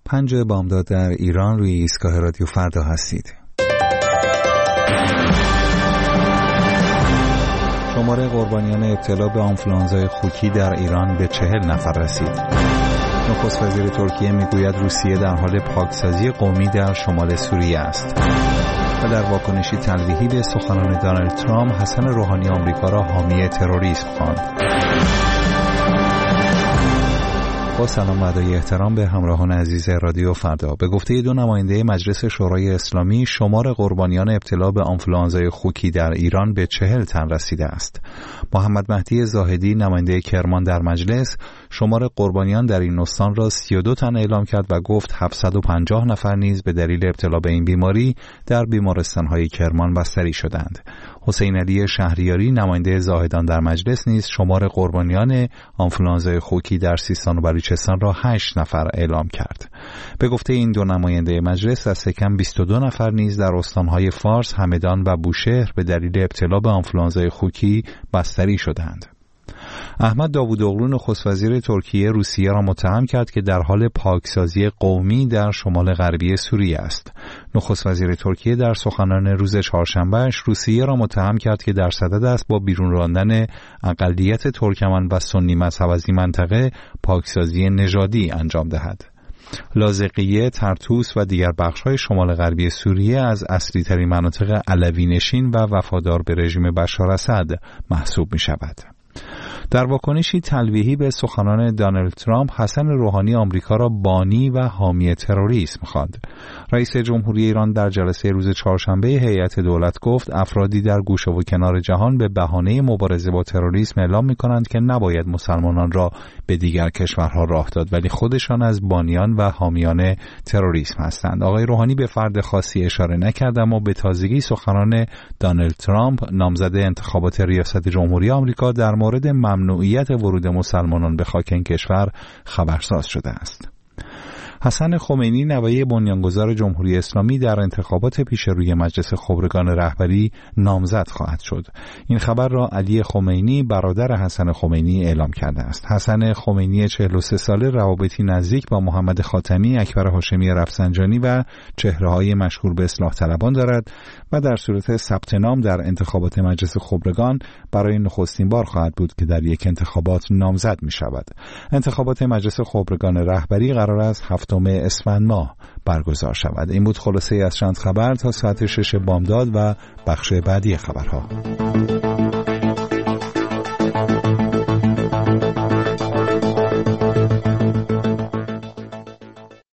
5 بامداد در ایران روی ایستگاه رادیو فردا هستید. شمار قربانیان ابتلا به آنفولانزای خوکی در ایران به 40 نفر رسید. نخست وزیر ترکیه میگوید روسیه در حال پاکسازی قومی در شمال سوریه است. و در واکنشی تلویحی به سخنان دونالد ترامپ، حسن روحانی آمریکا را حامی تروریسم خواند. با سلام و ادای احترام به همراهان عزیز رادیو فردا. به گفته 2 نماینده مجلس شورای اسلامی، شمار قربانیان ابتلا به آنفولانزای خوکی در ایران به 40 تن رسیده است. محمد مهدی زاهدی، نماینده کرمان در مجلس، شمار قربانیان در این استان را 32 تن اعلام کرد و گفت 750 نفر نیز به دلیل ابتلا به این بیماری در بیمارستان‌های کرمان بستری شدند. حسین علی شهریاری، نماینده زاهدان در مجلس، نیز شمار قربانیان آنفولانزای خوکی در سیستان و بلوچستان را 8 نفر اعلام کرد. به گفته این 2 نماینده مجلس، دست کم 22 نفر نیز در استان‌های فارس، همدان و بوشهر به دلیل ابتلا به آنفولانزای خوکی بستری شدند. احمد داوودوغلو، نخست وزیر ترکیه، روسیه را متهم کرد که در حال پاکسازی قومی در شمال غربی سوریه است. نخست وزیر ترکیه در سخنان روز چهارشنبه‌اش روسیه را متهم کرد که در صدد است با بیرون راندن اقلیت ترکمن و سنی مذهب از این منطقه پاکسازی نژادی انجام دهد. لاذقیه، طرطوس و دیگر بخش‌های شمال غربی سوریه از اصلی‌ترین مناطق علوی نشین و وفادار به رژیم بشار اسد محسوب می‌شود. در واکنشی تلویحی به سخنان دونالد ترامپ، حسن روحانی آمریکا را بانی و حامی تروریسم خواند. رئیس جمهوری ایران در جلسه روز چهارشنبه هیئت دولت گفت افرادی در گوشه و کنار جهان به بهانه مبارزه با تروریسم اعلام می‌کنند که نباید مسلمانان را به دیگر کشورها راه داد، ولی خودشان از بانیان و حامیان تروریسم هستند. آقای روحانی به فرد خاصی اشاره نکرد، اما به تازگی سخنان دونالد ترامپ، نامزد انتخابات ریاست جمهوری آمریکا، در مورد ممنوعیت ورود مسلمانان به خاک این کشور خبرساز شده است. حسن خمینی، نوه بنیانگذار جمهوری اسلامی، در انتخابات پیش روی مجلس خبرگان رهبری نامزد خواهد شد. این خبر را علی خمینی، برادر حسن خمینی، اعلام کرده است. حسن خمینی 43 ساله روابطی نزدیک با محمد خاتمی، اکبر هاشمی رفسنجانی و چهره‌های مشهور به اصلاح طلبان دارد و در صورت ثبت نام در انتخابات مجلس خبرگان برای نخستین بار خواهد بود که در یک انتخابات نامزد می شود. انتخابات مجلس خبرگان رهبری قرار است 7 اسفند ماه برگزار شود. این بود خلاصه از چند خبر تا ساعت 6 بامداد و بخش بعدی خبرها.